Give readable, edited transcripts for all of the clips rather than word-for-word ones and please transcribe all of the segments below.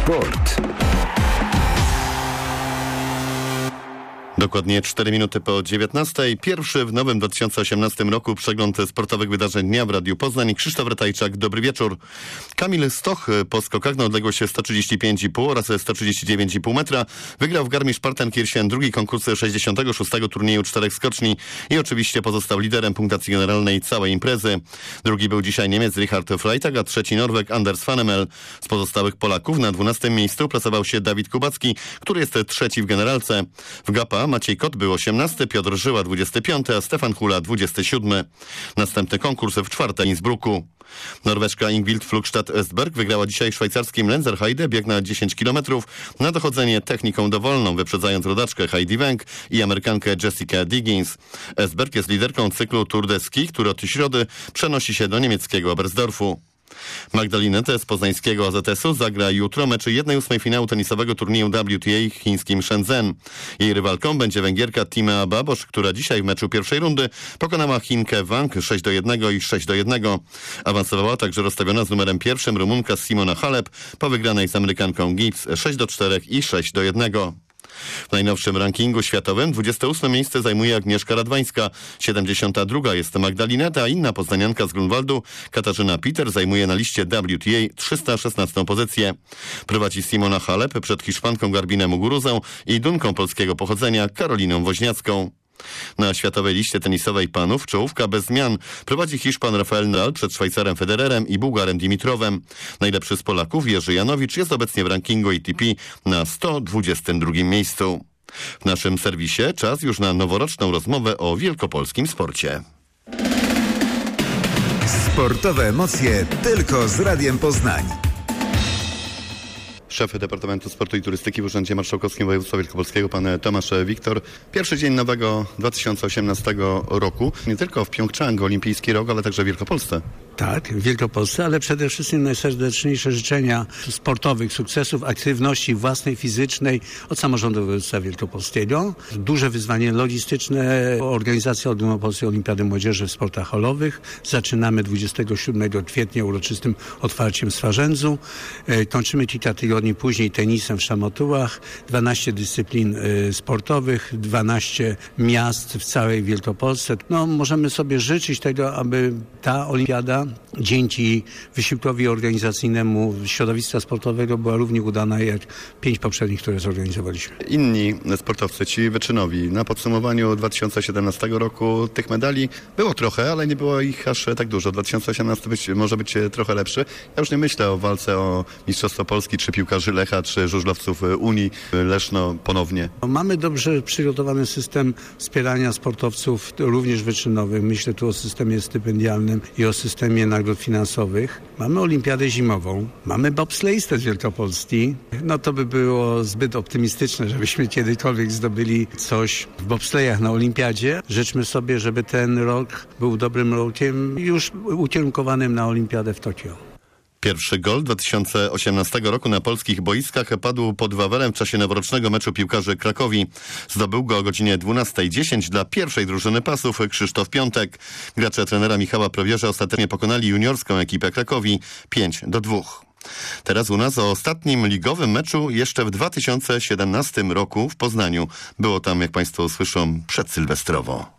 Sport. Dokładnie 4 minuty po 19. Pierwszy w nowym 2018 roku przegląd sportowych wydarzeń dnia w Radiu Poznań. Krzysztof Ratajczak, dobry wieczór. Kamil Stoch po skokach na odległość 135,5 oraz 139,5 metra wygrał w Garmisch-Partenkirchen drugi konkurs 66. turnieju 4 skoczni i oczywiście pozostał liderem punktacji generalnej całej imprezy. Drugi był dzisiaj Niemiec Richard Freitag, a trzeci Norweg Anders Fanemel. Z pozostałych Polaków na 12. miejscu plasował się Dawid Kubacki, który jest trzeci w generalce. W Gapa Maciej Kot był 18, Piotr Żyła 25, a Stefan Hula 27. Następny konkurs w czwartej Innsbrucku. Norweszka Ingvild Flugstad-Östberg wygrała dzisiaj szwajcarskim Lenzerheide bieg na 10 km na dochodzenie techniką dowolną, wyprzedzając rodaczkę Heidi Weng i Amerykankę Jessica Diggins. Östberg jest liderką cyklu Tour de Ski, który od środy przenosi się do niemieckiego Oberstdorfu. Magdalena T. z poznańskiego AZS-u zagra jutro mecz 1/8 finału tenisowego turnieju WTA w chińskim Shenzhen. Jej rywalką będzie Węgierka Timea Babosz, która dzisiaj w meczu pierwszej rundy pokonała Chinkę Wang 6-1 i 6-1. Awansowała także rozstawiona z numerem 1 Rumunka Simona Halep po wygranej z Amerykanką Gibbs 6-4 i 6-1. W najnowszym rankingu światowym 28 miejsce zajmuje Agnieszka Radwańska, 72 jest Magdalena, a inna poznanianka z Grunwaldu, Katarzyna Peter, zajmuje na liście WTA 316 pozycję. Prowadzi Simona Halep przed Hiszpanką Garbinem Muguruzą i Dunką polskiego pochodzenia Karoliną Woźniacką. Na światowej liście tenisowej panów czołówka bez zmian prowadzi Hiszpan Rafael Nadal przed Szwajcarem Federerem i Bułgarem Dimitrowem. Najlepszy z Polaków Jerzy Janowicz jest obecnie w rankingu ATP na 122 miejscu. W naszym serwisie czas już na noworoczną rozmowę o wielkopolskim sporcie. Sportowe emocje tylko z Radiem Poznań. Szef Departamentu Sportu i Turystyki w Urzędzie Marszałkowskim Województwa Wielkopolskiego, pan Tomasz Wiktor. Pierwszy dzień nowego 2018 roku, nie tylko w Pjongczang, olimpijski rok, ale także w Wielkopolsce. Tak, w Wielkopolsce, ale przede wszystkim najserdeczniejsze życzenia sportowych sukcesów, aktywności własnej, fizycznej od samorządu województwa wielkopolskiego. Duże wyzwanie logistyczne, organizacja Ogólnopolskiej Olimpiady Młodzieży w sportach halowych. Zaczynamy 27 kwietnia uroczystym otwarciem Swarzędzu. Kończymy kilka tygodni później tenisem w Szamotułach. 12 dyscyplin sportowych, 12 miast w całej Wielkopolsce. No, możemy sobie życzyć tego, aby ta olimpiada dzięki wysiłkowi organizacyjnemu środowiska sportowego była równie udana jak 5 poprzednich, które zorganizowaliśmy. Inni sportowcy, ci wyczynowi, na podsumowaniu 2017 roku tych medali było trochę, ale nie było ich aż tak dużo. 2018 może być trochę lepszy. Ja już nie myślę o walce o Mistrzostwo Polski, czy piłkarzy Lecha, czy żużlowców Unii, Leszno ponownie. Mamy dobrze przygotowany system wspierania sportowców, również wyczynowych. Myślę tu o systemie stypendialnym i o systemie nagród finansowych. Mamy olimpiadę zimową, mamy bobsleistę z Wielkopolski. No to by było zbyt optymistyczne, żebyśmy kiedykolwiek zdobyli coś w bobslejach na olimpiadzie. Życzmy sobie, żeby ten rok był dobrym rokiem, już ukierunkowanym na olimpiadę w Tokio. Pierwszy gol 2018 roku na polskich boiskach padł pod Wawelem w czasie noworocznego meczu piłkarzy Krakowi. Zdobył go o godzinie 12:10 dla pierwszej drużyny pasów Krzysztof Piątek. Gracze trenera Michała Prowierza ostatecznie pokonali juniorską ekipę Krakowi 5-2. Teraz u nas o ostatnim ligowym meczu jeszcze w 2017 roku w Poznaniu. Było tam, jak Państwo usłyszą, przedsylwestrowo.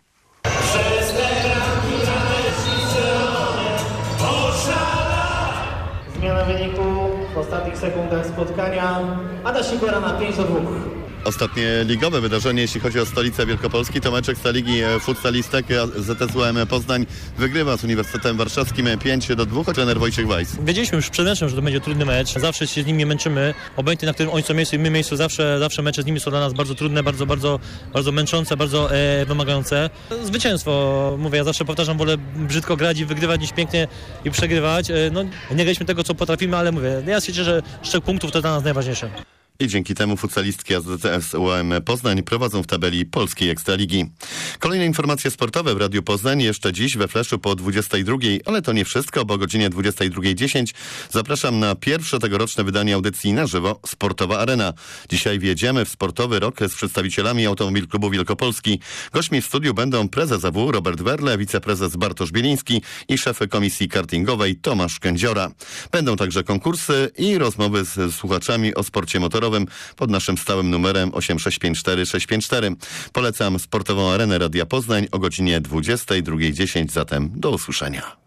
Zmiana wyniku w ostatnich sekundach spotkania. Adaś Sigora na 5-2. Ostatnie ligowe wydarzenie, jeśli chodzi o stolicę Wielkopolski, to mecz Ekstraligi Futsalistek. ZSUM Poznań wygrywa z Uniwersytetem Warszawskim 5-2. Trener Wojciech Weiss. Wiedzieliśmy już przed meczem, że to będzie trudny mecz. Zawsze się z nimi męczymy. Obojętnie na którym oni są miejscu i my miejscu, zawsze mecze z nimi są dla nas bardzo trudne, bardzo męczące, bardzo wymagające. Zwycięstwo, mówię, ja zawsze powtarzam, wolę brzydko grać i wygrywać niż pięknie i przegrywać. No, nie graliśmy tego, co potrafimy, ale mówię, ja się cieszę, że 3 punktów to dla nas najważniejsze. I dzięki temu futsalistki AZS UAM Poznań prowadzą w tabeli polskiej Ekstraligi. Kolejne informacje sportowe w Radiu Poznań jeszcze dziś we Fleszu po 22, ale to nie wszystko, bo o godzinie 22:10 zapraszam na pierwsze tegoroczne wydanie audycji na żywo Sportowa Arena. Dzisiaj wjedziemy w sportowy rok z przedstawicielami Automobil Klubu Wielkopolski. Gośćmi w studiu będą prezes AW Robert Werle, wiceprezes Bartosz Bieliński i szef komisji kartingowej Tomasz Kędziora. Będą także konkursy i rozmowy z słuchaczami o sporcie motorowym pod naszym stałym numerem 8654 654. Polecam Sportową Arenę Radia Poznań o godzinie 22:10, zatem do usłyszenia.